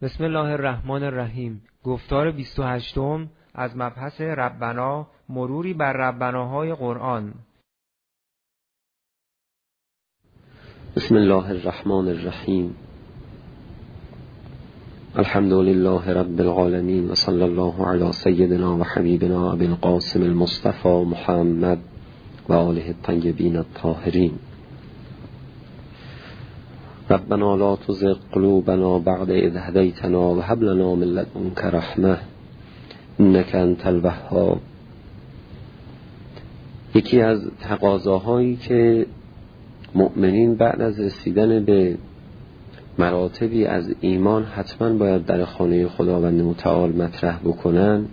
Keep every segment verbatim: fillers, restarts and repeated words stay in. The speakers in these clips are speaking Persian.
بسم الله الرحمن الرحیم. گفتار بیست و هشتم از مبحث ربنا، مروری بر ربناهای قرآن. بسم الله الرحمن الرحیم. الحمد لله رب العالمین و صلی الله علی سیدنا و حبیبنا ابی القاسم المصطفى محمد و آله الطیبین الطاهرین. ربنا لا تزغ قلوبنا بعد اذ هدیتنا و هب لنا من لدنک رحمه انک انت الوهاب. یکی از تقاضاهایی که مؤمنین بعد از رسیدن به مراتبی از ایمان حتما باید در خانه خداوند متعال مطرح بکنن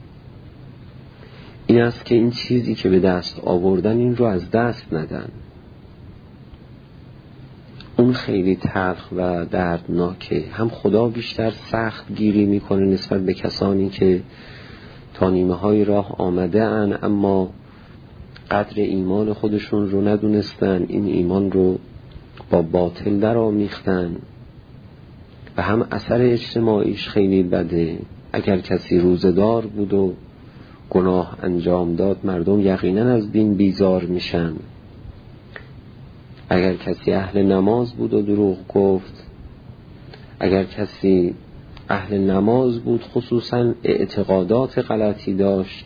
این است که این چیزی که به دست آوردن این رو از دست ندن. اون خیلی تلخ و دردناکه. هم خدا بیشتر سخت گیری میکنه نسبت به کسانی که تا نیمه های راه آمده ان اما قدر ایمان خودشون رو ندونستن، این ایمان رو با باطل در آمیختن و هم اثر اجتماعیش خیلی بده. اگر کسی روزدار بود و گناه انجام داد مردم یقینا از دین بیزار میشن. اگر کسی اهل نماز بود و دروغ گفت، اگر کسی اهل نماز بود خصوصا اعتقادات غلطی داشت،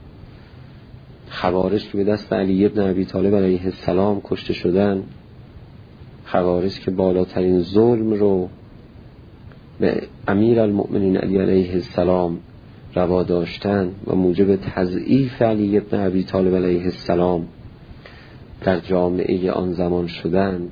خوارج که به دست علی بن ابی طالب علیه السلام کشته شدن، خوارج که بالاترین ظلم رو به امیر المؤمنین علی علیه السلام روا داشتن و موجب تضعیف علی بن ابی طالب علیه السلام در جامعه آن زمان شدن،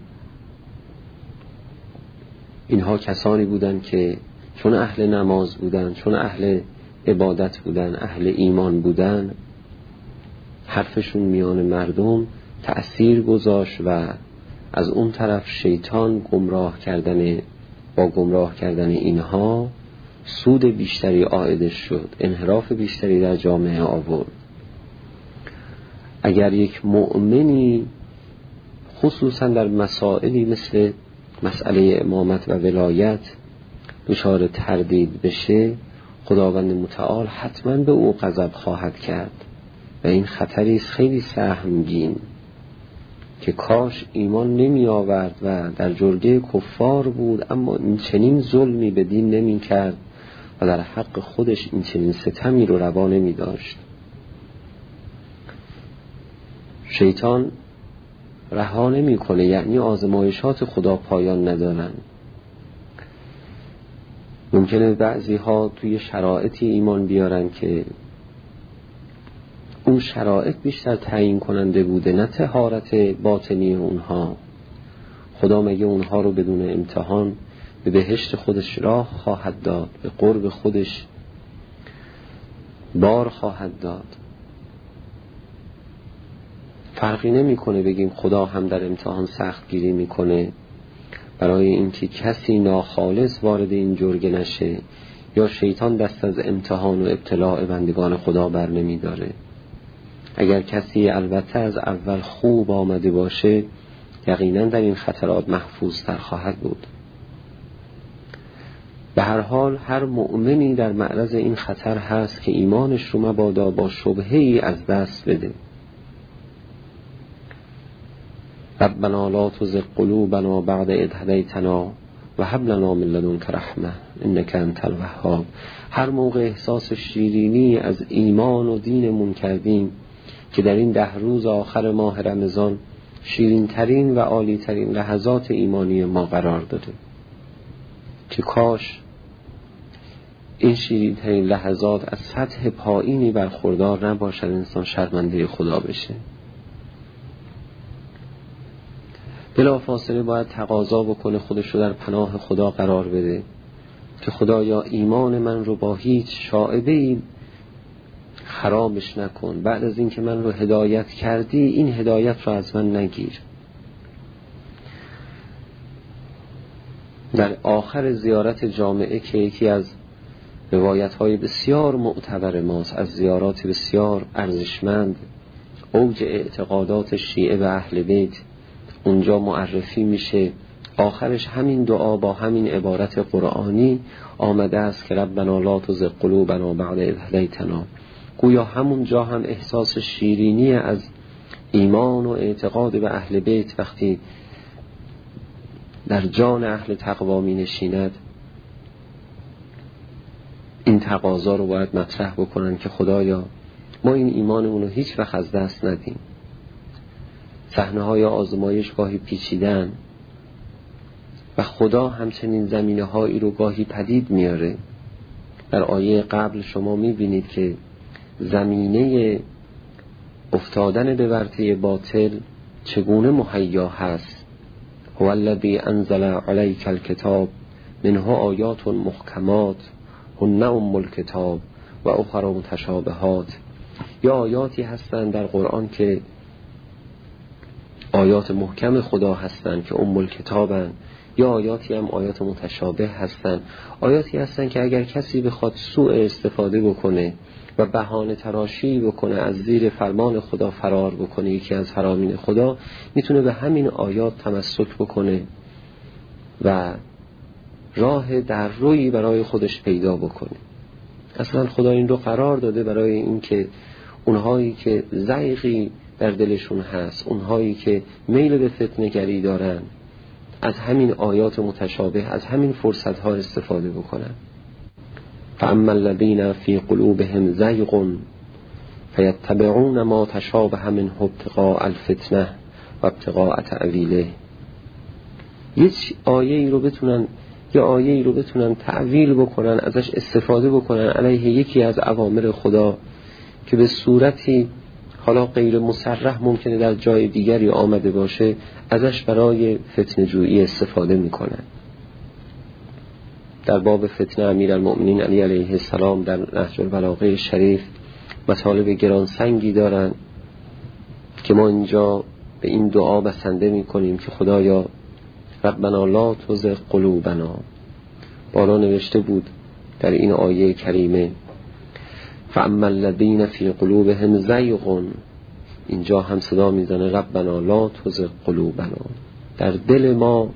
اینها کسانی بودند که چون اهل نماز بودند، چون اهل عبادت بودند، اهل ایمان بودند، حرفشون میان مردم تأثیر گذاشت و از اون طرف شیطان گمراه کردن با گمراه کردن اینها سود بیشتری عایدش شد، انحراف بیشتری در جامعه آورد. اگر یک مؤمنی خصوصا در مسائلی مثل مسئله امامت و ولایت دچار تردید بشه، خداوند متعال حتما به او غضب خواهد کرد و این خطری است خیلی سهمگین که کاش ایمان نمی آورد و در جرگه کفار بود اما این چنین ظلمی به دین نمی کرد و در حق خودش این چنین ستمی رو روا نمی داشت. شیطان رها نمی کنه، یعنی آزمایشات خدا پایان ندارن. ممکنه بعضی ها توی شرایطی ایمان بیارن که اون شرایط بیشتر تعیین کننده بوده نه طهارت باطنی اونها. خدا مگه اونها رو بدون امتحان به بهشت خودش راه خواهد داد، به قرب خودش بار خواهد داد؟ فرقی نمی کنه بگیم خدا هم در امتحان سخت گیری می کنه برای اینکه کسی ناخالص وارد این جرگه نشه، یا شیطان دست از امتحان و ابتلاع بندگان خدا بر نمی داره. اگر کسی البته از اول خوب آمده باشه یقینا در این خطرات محفوظ تر خواهد بود. به هر حال هر مؤمنی در معرض این خطر هست که ایمانش رو مبادا با شبهه‌ای از دست بده. ربنا لا تزغ قلوبنا بعد اذ هدیتنا و هب لنا من لدنک رحمه انک انت الوهاب. هر موقع احساس شیرینی از ایمان و دینمون کردیم که در این ده روز آخر ماه رمضان شیرین ترین و عالی ترین لحظات ایمانی ما قرار داده، که کاش این شیرین ترین لحظات از سطح پایینی برخوردار نباشد انسان شرمنده خدا بشه. بلا فاصله باید تقاضا بکنه خودش رو در پناه خدا قرار بده که خدایا ایمان من رو با هیچ شائبه‌ای خرابش نکن. بعد از اینکه من رو هدایت کردی این هدایت رو از من نگیر. در آخر زیارت جامعه که یکی از روایت‌های بسیار معتبر ماست، از زیارات بسیار ارزشمند، اوج اعتقادات شیعه و اهل بیت، اونجا معرفی میشه آخرش همین دعا با همین عبارت قرآنی آمده است که ربنا لا تزغ قلوبنا بعد اذ هدیتنا. گویا همون جا هم احساس شیرینی از ایمان و اعتقاد به اهل بیت وقتی در جان اهل تقوا می نشیند، این تقاضا رو باید مطرح بکنن که خدایا ما این ایمانمون رو هیچ وقت از دست ندیم. صحنه های آزمایش گاهی پیچیدن و خدا همچنین زمینه هایی رو گاهی پدید میاره. در آیه قبل شما میبینید که زمینه افتادن به ورطه باطل چگونه مهیا هست. هو الذی انزل علیک الکتاب منه آیات محکمات هن ام الکتاب و اخر متشابهات. یا آیاتی هستند در قرآن که آیات محکم خدا هستند که ام الکتابن، یا آیاتی هم آیات متشابه هستند، آیاتی هستند که اگر کسی بخواد سوء استفاده بکنه و بهانه تراشی بکنه از زیر فرمان خدا فرار بکنه، یکی از فرامین خدا، میتونه به همین آیات تمسک بکنه و راه در روی برای خودش پیدا بکنه. اصلا خدا این رو قرار داده برای این که اونهایی که زیغی در دلشون هست، اونهایی که میل به فتنه گری دارن، از همین آیات متشابه، از همین فرصت ها استفاده بکنن. فاما الذین فی قلوبهم زیغ فیتبعون ما تشابه منه ابتغاء الفتنه و ابتغاء تأویله. یک آیه رو بتونن یه آیه رو بتونن تعویل بکنن، ازش استفاده بکنن علیه یکی از اوامر خدا که به صورتی حالا غیر مصرح ممکنه در جای دیگری آمده باشه، ازش برای فتنه جویی استفاده میکنن. در باب فتنه امیرالمؤمنین علی علیه السلام در نهج البلاغه شریف مطالب گرانسنگی دارن که ما اینجا به این دعا بسنده میکنیم که خدایا ربنا لا تزغ قلوبنا. بالا نوشته بود در این آیه کریمه فاما الذین فی قلوبهم زیغ، اینجا هم صدا میزنه ربنا لا تزغ قلوبنا. در دل ما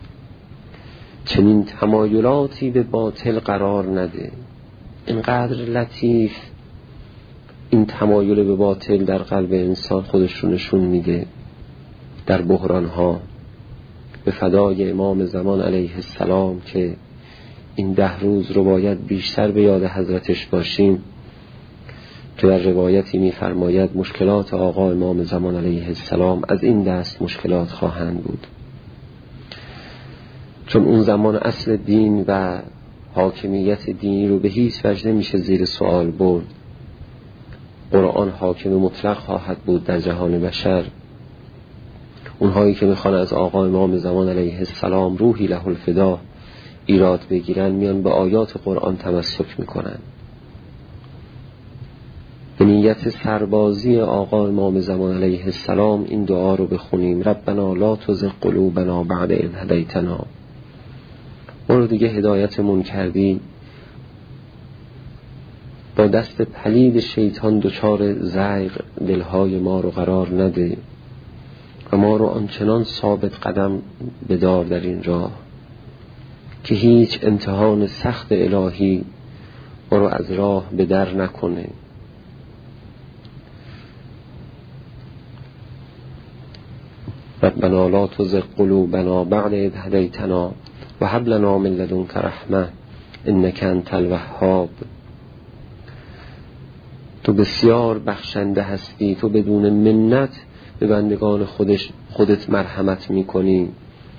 چنین تمایلاتی به باطل قرار نده. اینقدر لطیف این تمایل به باطل در قلب انسان خودش رو نشون میده در بحرانها. به فدای امام زمان علیه السلام که این ده روز رو باید بیشتر به یاد حضرتش باشیم که در روایتی می‌فرماید مشکلات آقا امام زمان علیه السلام از این دست مشکلات خواهند بود، چون اون زمان اصل دین و حاکمیت دینی رو به هیچ وجه نمیشه زیر سوال برد. قرآن حاکم مطلق خواهد بود در جهان بشر. اونهایی که میخوان از آقا امام زمان علیه السلام روحی له الفدا ایراد بگیرن میان به آیات قرآن تمسک میکنن. به نیت سربازی آقا امام زمان علیه السلام این دعا رو بخونیم ربنا لا تزغ قلوبنا بعد اذ هدیتنا. ما رو دیگه هدایتمون کردی، با دست پلید شیطان دچار زیغ دلهای ما رو قرار نده و ما رو آنچنان ثابت قدم بدار در این راه که هیچ امتحان سخت الهی ما رو از راه به در نکنه. ربنا لا تزغ قلوبنا بعد اذ هدیتنا و هب لنا من لدنک رحمه انک انت الوهاب. تو بسیار بخشنده هستی، تو بدون منت به بندگان خودش خودت مرحمت میکنی.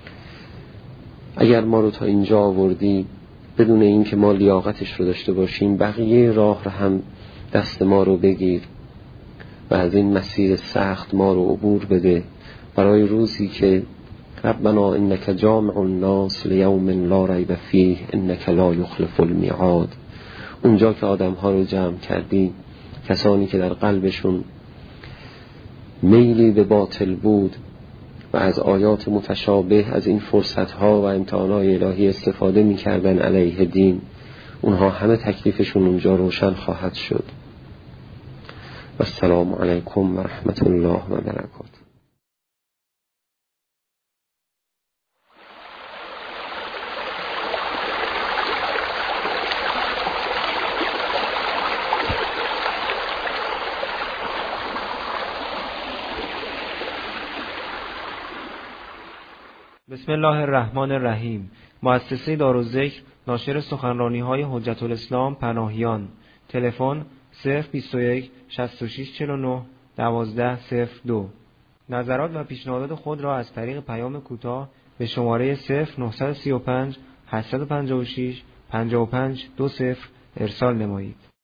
اگر ما رو تا اینجا آوردی بدون این که ما لیاقتش رو داشته باشیم، بقیه راه رو هم دست ما رو بگیر و از این مسیر سخت ما رو عبور بده برای روزی که ربنا انک جامع الناس لیوم لا ریب فیه انک لا یخلف المیعاد. اونجا که آدم ها رو جمع کردی، کسانی که در قلبشون میلی به باطل بود و از آیات متشابه، از این فرصت ها و امتحانات الهی استفاده می کردن علیه دین، اونها همه تکلیفشون اونجا روشن خواهد شد. و السلام علیکم و رحمت الله و برکاته. بسم الله الرحمن الرحیم. مؤسسه دارالذکر ناشر سخنرانی‌های حجت الاسلام پناهیان. تلفن صفر بیست و یک شصت و شش چهل و نه دوازده صفر دو. نظرات و پیشنهادات خود را از طریق پیام کوتاه به شماره صفر نه سه پنج هشت پنج شش پنج پنج دو صفر ارسال نمایید.